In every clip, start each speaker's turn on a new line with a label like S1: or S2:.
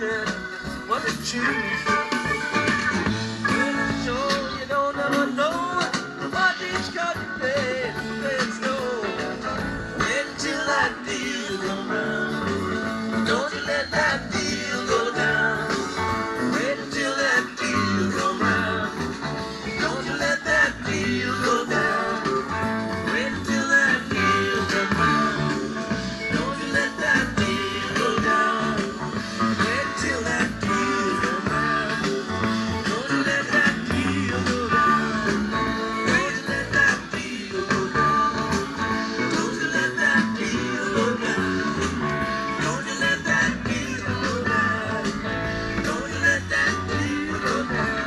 S1: good. What to choose? Well, sure, you don't ever know what each card you play. There's no wait until that deal come round. Don't you let that deal go down. Wait until that deal come round. Don't you let that deal go down. Wait until that deal come round. Don't you let that deal go down. Wait till that deal come round. Don't you let that deal go down. Don't you let that deal go down. Don't you let that deal go down. Don't you let that deal go down. Don't you let that deal go down.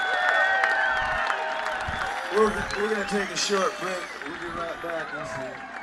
S2: We're going to take a short break. We'll be right back.